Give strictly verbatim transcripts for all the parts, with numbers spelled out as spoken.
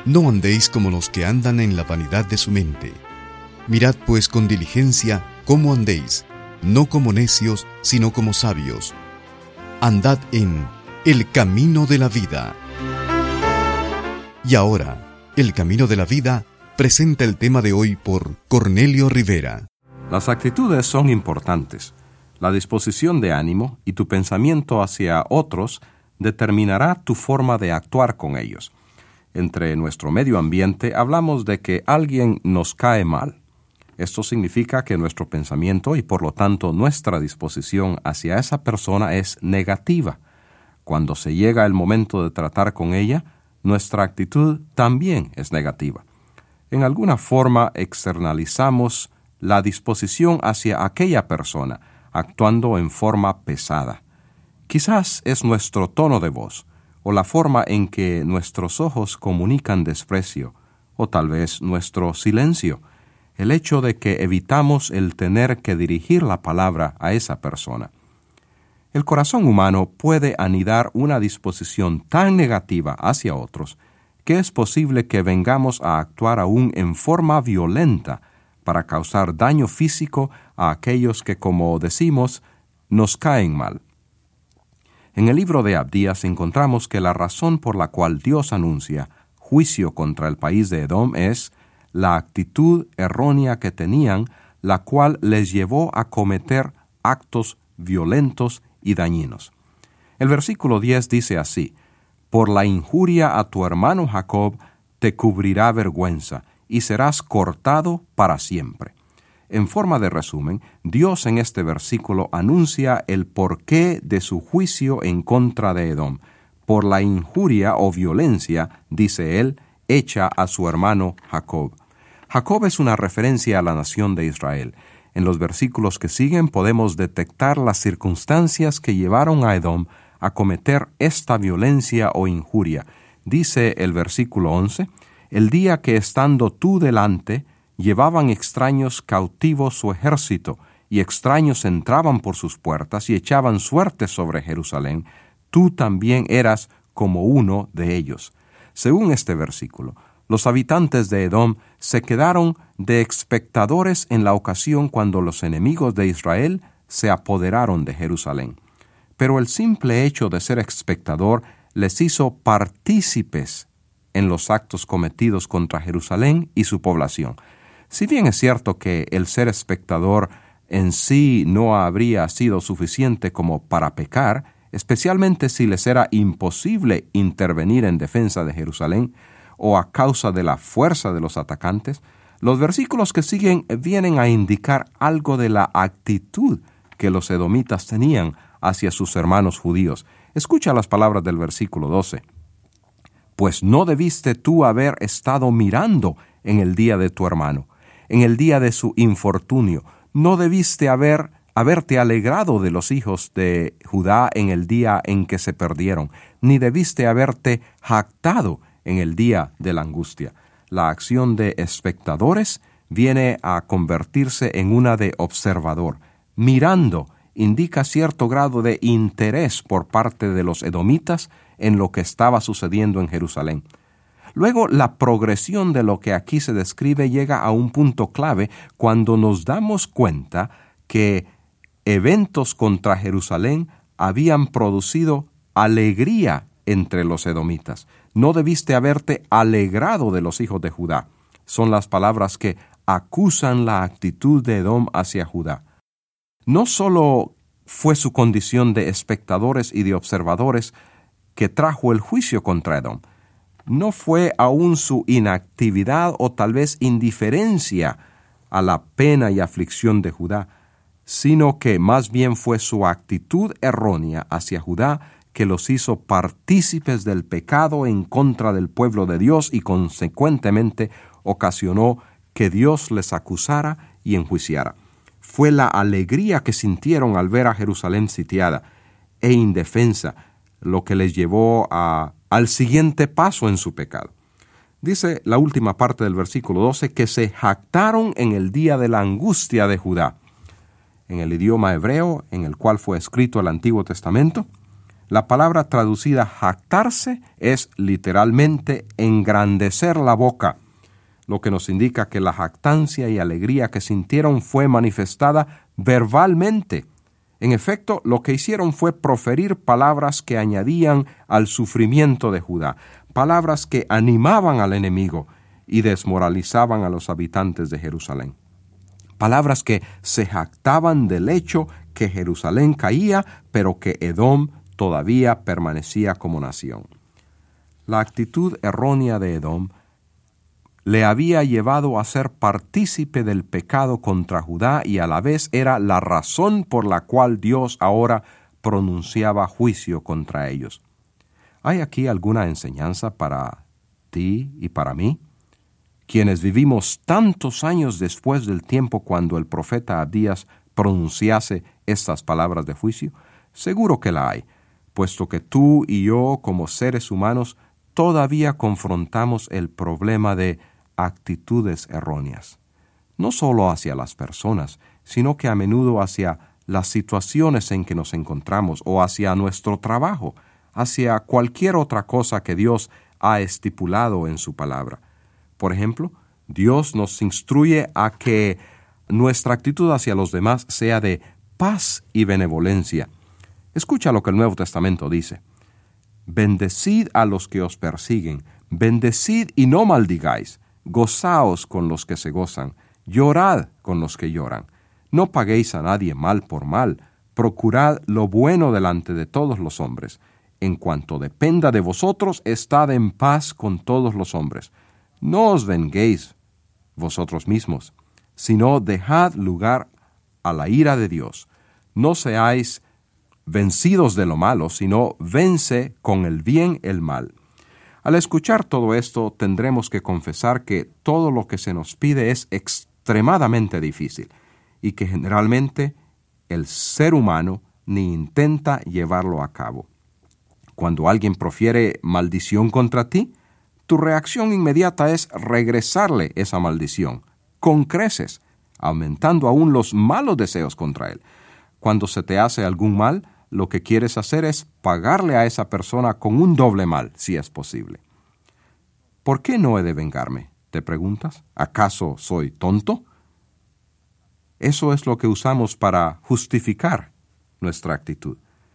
No andéis como los que andan en la vanidad de su mente. Mirad pues con diligencia cómo andéis, no como necios, sino como sabios. Andad en el camino de la vida. Y ahora, el camino de la vida presenta el tema de hoy por Cornelio Rivera. Las actitudes son importantes. La disposición de ánimo y tu pensamiento hacia otros determinará tu forma de actuar con ellos. Entre nuestro medio ambiente hablamos de que alguien nos cae mal. Esto significa que nuestro pensamiento y por lo tanto nuestra disposición hacia esa persona es negativa. Cuando se llega el momento de tratar con ella, nuestra actitud también es negativa. En alguna forma externalizamos la disposición hacia aquella persona, actuando en forma pesada. Quizás es nuestro tono de voz, o la forma en que nuestros ojos comunican desprecio, o tal vez nuestro silencio, el hecho de que evitamos el tener que dirigir la palabra a esa persona. El corazón humano puede anidar una disposición tan negativa hacia otros que es posible que vengamos a actuar aún en forma violenta para causar daño físico a aquellos que, como decimos, nos caen mal. En el libro de Abdías encontramos que la razón por la cual Dios anuncia juicio contra el país de Edom es la actitud errónea que tenían, la cual les llevó a cometer actos violentos y dañinos. El versículo diez dice así: «Por la injuria a tu hermano Jacob te cubrirá vergüenza, y serás cortado para siempre». En forma de resumen, Dios en este versículo anuncia el porqué de su juicio en contra de Edom. Por la injuria o violencia, dice él, hecha a su hermano Jacob. Jacob es una referencia a la nación de Israel. En los versículos que siguen podemos detectar las circunstancias que llevaron a Edom a cometer esta violencia o injuria. Dice el versículo once, «El día que estando tú delante, llevaban extraños cautivos su ejército, y extraños entraban por sus puertas y echaban suerte sobre Jerusalén, tú también eras como uno de ellos». Según este versículo, los habitantes de Edom se quedaron de espectadores en la ocasión cuando los enemigos de Israel se apoderaron de Jerusalén. Pero el simple hecho de ser espectador les hizo partícipes en los actos cometidos contra Jerusalén y su población. Si bien es cierto que el ser espectador en sí no habría sido suficiente como para pecar, especialmente si les era imposible intervenir en defensa de Jerusalén o a causa de la fuerza de los atacantes, los versículos que siguen vienen a indicar algo de la actitud que los edomitas tenían hacia sus hermanos judíos. Escucha las palabras del versículo doce. «Pues no debiste tú haber estado mirando en el día de tu hermano, en el día de su infortunio. No debiste haber, haberte alegrado de los hijos de Judá en el día en que se perdieron, ni debiste haberte jactado en el día de la angustia». La acción de espectadores viene a convertirse en una de observador. Mirando indica cierto grado de interés por parte de los edomitas en lo que estaba sucediendo en Jerusalén. Luego, la progresión de lo que aquí se describe llega a un punto clave cuando nos damos cuenta que eventos contra Jerusalén habían producido alegría entre los edomitas. «No debiste haberte alegrado de los hijos de Judá». Son las palabras que acusan la actitud de Edom hacia Judá. No solo fue su condición de espectadores y de observadores que trajo el juicio contra Edom, no fue aún su inactividad o tal vez indiferencia a la pena y aflicción de Judá, sino que más bien fue su actitud errónea hacia Judá que los hizo partícipes del pecado en contra del pueblo de Dios y consecuentemente ocasionó que Dios les acusara y enjuiciara. Fue la alegría que sintieron al ver a Jerusalén sitiada e indefensa lo que les llevó a, al siguiente paso en su pecado. Dice la última parte del versículo doce que se jactaron en el día de la angustia de Judá. En el idioma hebreo en el cual fue escrito el Antiguo Testamento, La palabra traducida jactarse es literalmente engrandecer la boca, lo que nos indica que la jactancia y alegría que sintieron fue manifestada verbalmente. En efecto, lo que hicieron fue proferir palabras que añadían al sufrimiento de Judá, palabras que animaban al enemigo y desmoralizaban a los habitantes de Jerusalén. Palabras que se jactaban del hecho que Jerusalén caía, pero que Edom todavía permanecía como nación. La actitud errónea de Edom le había llevado a ser partícipe del pecado contra Judá y a la vez era la razón por la cual Dios ahora pronunciaba juicio contra ellos. ¿Hay aquí alguna enseñanza para ti y para mí? Quienes vivimos tantos años después del tiempo cuando el profeta Abdías pronunciase estas palabras de juicio, seguro que la hay, puesto que tú y yo, como seres humanos, todavía confrontamos el problema de actitudes erróneas, no solo hacia las personas, sino que a menudo hacia las situaciones en que nos encontramos o hacia nuestro trabajo, hacia cualquier otra cosa que Dios ha estipulado en su palabra. Por ejemplo, Dios nos instruye a que nuestra actitud hacia los demás sea de paz y benevolencia. Escucha lo que el Nuevo Testamento dice. Bendecid a los que os persiguen, bendecid y no maldigáis, gozaos con los que se gozan, llorad con los que lloran. No paguéis a nadie mal por mal, procurad lo bueno delante de todos los hombres. En cuanto dependa de vosotros, estad en paz con todos los hombres. No os venguéis vosotros mismos, sino dejad lugar a la ira de Dios. No seáis vencidos de lo malo, sino vence con el bien el mal. Al escuchar todo esto, tendremos que confesar que todo lo que se nos pide es extremadamente difícil y que generalmente el ser humano ni intenta llevarlo a cabo. Cuando alguien profiere maldición contra ti, tu reacción inmediata es regresarle esa maldición, con creces, aumentando aún los malos deseos contra él. Cuando se te hace algún mal, lo que quieres hacer es pagarle a esa persona con un doble mal, si es posible. ¿Por qué no he de vengarme?, te preguntas. ¿Acaso soy tonto? Eso es lo que usamos para justificar nuestra actitud.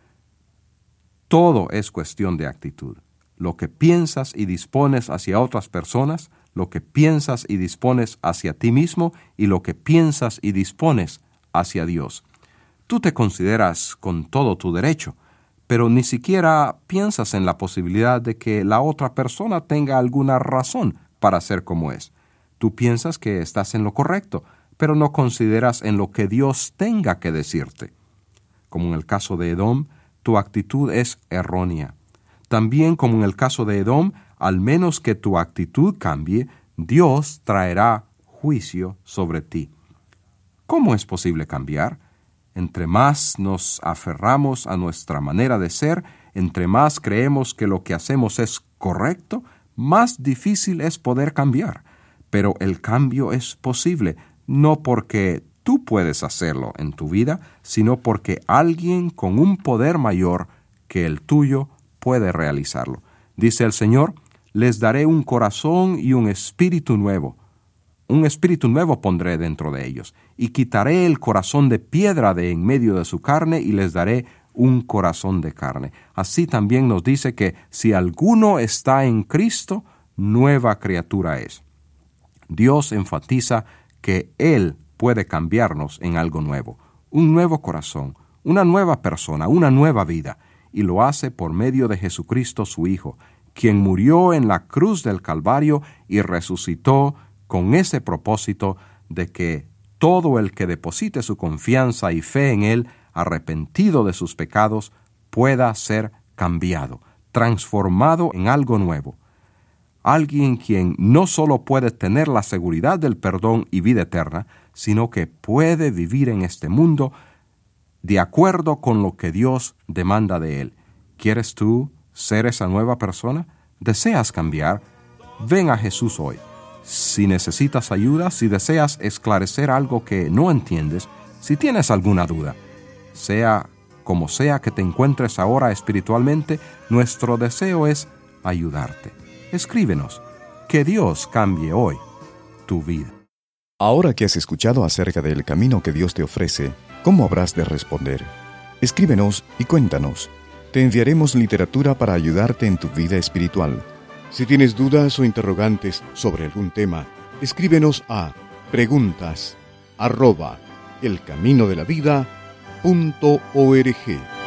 Todo es cuestión de actitud. Lo que piensas y dispones hacia otras personas, lo que piensas y dispones hacia ti mismo y lo que piensas y dispones hacia Dios. Tú te consideras con todo tu derecho, pero ni siquiera piensas en la posibilidad de que la otra persona tenga alguna razón para ser como es. Tú piensas que estás en lo correcto, pero no consideras en lo que Dios tenga que decirte. Como en el caso de Edom, tu actitud es errónea. También, como en el caso de Edom, al menos que tu actitud cambie, Dios traerá juicio sobre ti. ¿Cómo es posible cambiar? Entre más nos aferramos a nuestra manera de ser, entre más creemos que lo que hacemos es correcto, más difícil es poder cambiar. Pero el cambio es posible, no porque tú puedes hacerlo en tu vida, sino porque alguien con un poder mayor que el tuyo puede realizarlo. Dice el Señor, les daré un corazón y un espíritu nuevo. Un espíritu nuevo pondré dentro de ellos, y quitaré el corazón de piedra de en medio de su carne, y les daré un corazón de carne. Así también nos dice que si alguno está en Cristo, nueva criatura es. Dios enfatiza que Él puede cambiarnos en algo nuevo, un nuevo corazón, una nueva persona, una nueva vida, y lo hace por medio de Jesucristo su Hijo, quien murió en la cruz del Calvario y resucitó con ese propósito de que todo el que deposite su confianza y fe en Él, arrepentido de sus pecados, pueda ser cambiado, transformado en algo nuevo. Alguien quien no solo puede tener la seguridad del perdón y vida eterna, sino que puede vivir en este mundo de acuerdo con lo que Dios demanda de él. ¿Quieres tú ser esa nueva persona? ¿Deseas cambiar? Ven a Jesús hoy. Si necesitas ayuda, si deseas esclarecer algo que no entiendes, si tienes alguna duda, sea como sea que te encuentres ahora espiritualmente, nuestro deseo es ayudarte. Escríbenos. Que Dios cambie hoy tu vida. Ahora que has escuchado acerca del camino que Dios te ofrece, ¿cómo habrás de responder? Escríbenos y cuéntanos. Te enviaremos literatura para ayudarte en tu vida espiritual. Si tienes dudas o interrogantes sobre algún tema, escríbenos a preguntas arroba elcaminodelavida punto org.